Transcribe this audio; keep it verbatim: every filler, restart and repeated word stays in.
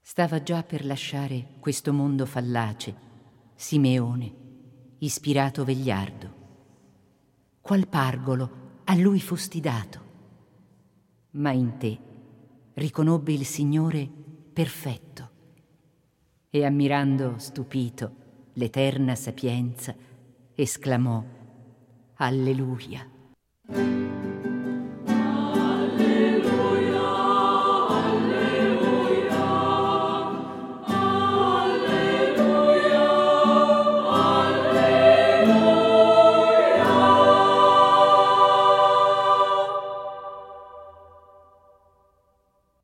Stava già per lasciare questo mondo fallace, Simeone, ispirato vegliardo. Qual pargolo a lui fosti dato? Ma in te riconobbe il Signore perfetto e, ammirando stupito l'eterna sapienza, esclamò: Alleluia.